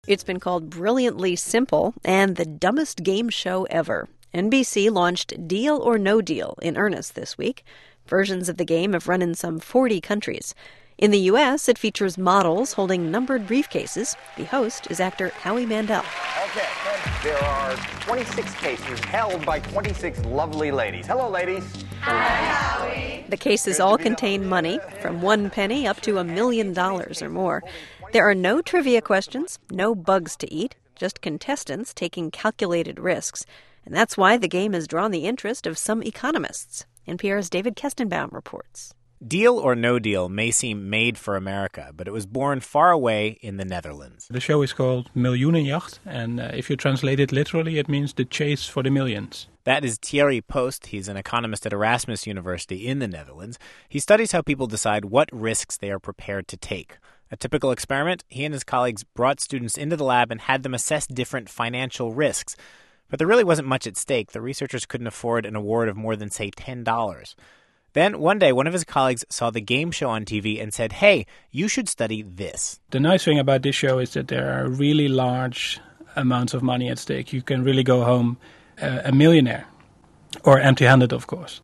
It's been called brilliantly simple and the dumbest game show ever. NBC launched Deal or No Deal in earnest this week. Versions of the game have run in some 40 countries. In the U.S., it features models holding numbered briefcases. The host is actor Howie Mandel. Okay, there are 26 cases held by 26 lovely ladies. Hello, ladies. Hi, Howie. The cases all contain money, from 1 penny up to $1 million or more. There are no trivia questions, no bugs to eat, just contestants taking calculated risks. And that's why the game has drawn the interest of some economists. NPR's David Kestenbaum reports. Deal or No Deal may seem made for America, but it was born far away in the Netherlands. The show is called Miljoenenjacht, and if you translate it literally, it means the chase for the millions. That is Thierry Post. He's an economist at Erasmus University in the Netherlands. He studies how people decide what risks they are prepared to take. A typical experiment, he and his colleagues brought students into the lab and had them assess different financial risks. But there really wasn't much at stake. The researchers couldn't afford an award of more than, say, $10. Then, one day, one of his colleagues saw the game show on TV and said, hey, you should study this. The nice thing about this show is that there are really large amounts of money at stake. You can really go home a millionaire, or empty-handed, of course.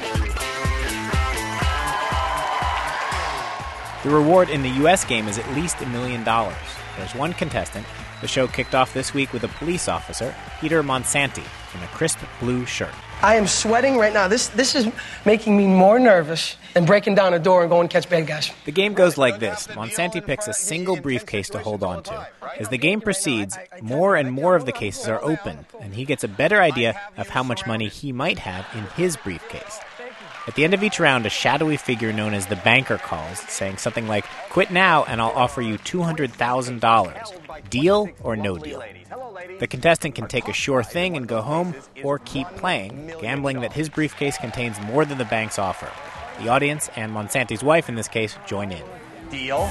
The reward in the U.S. game is at least $1 million. There's one contestant. The show kicked off this week with a police officer, Peter Monsanti, in a crisp blue shirt. I am sweating right now. This is making me more nervous than breaking down a door and going to catch bad guys. The game goes like this. Monsanti picks a single briefcase to hold on to. As the game proceeds, more and more of the cases are open, and he gets a better idea of how much money he might have in his briefcase. At the end of each round, a shadowy figure known as the banker calls, saying something like, quit now and I'll offer you $200,000. Deal or no deal? The contestant can take a sure thing and go home, or keep playing, gambling that his briefcase contains more than the bank's offer. The audience, and Monsanti's wife in this case, join in. Deal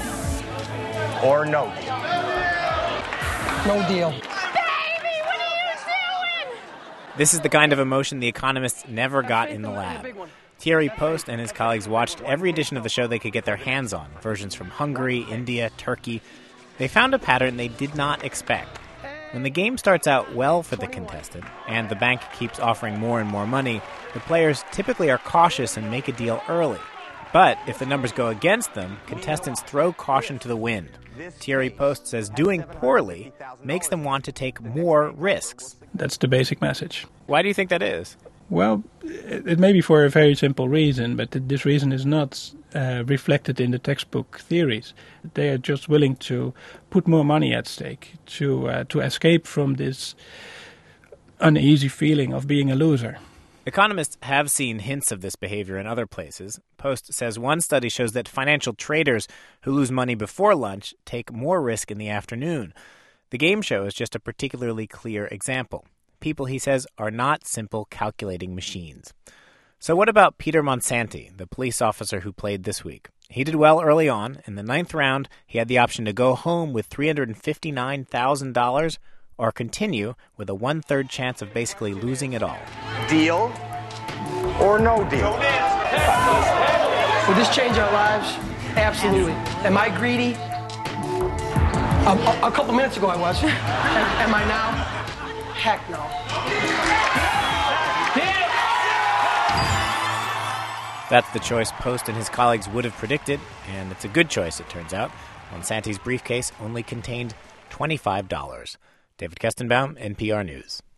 or no deal? No deal. Baby, what are you doing? This is the kind of emotion the economists never got in the lab. Thierry Post and his colleagues watched every edition of the show they could get their hands on, versions from Hungary, India, Turkey. They found a pattern they did not expect. When the game starts out well for the contestant, and the bank keeps offering more and more money, the players typically are cautious and make a deal early. But if the numbers go against them, contestants throw caution to the wind. Thierry Post says doing poorly makes them want to take more risks. That's the basic message. Why do you think that is? Well, it may be for a very simple reason, but this reason is not reflected in the textbook theories. They are just willing to put more money at stake to escape from this uneasy feeling of being a loser. Economists have seen hints of this behavior in other places. Post says one study shows that financial traders who lose money before lunch take more risk in the afternoon. The game show is just a particularly clear example. People, he says, are not simple calculating machines. So what about Peter Monsanti, the police officer who played this week? He did well early on. In the 9th round, he had the option to go home with $359,000 or continue with a 1/3 chance of basically losing it all. Deal or no deal? Will this change our lives? Absolutely. Am I greedy? A couple minutes ago I was. Am I now? Heck no. That's the choice Post and his colleagues would have predicted, and it's a good choice, it turns out. Monsanti's briefcase only contained $25. David Kestenbaum, NPR News.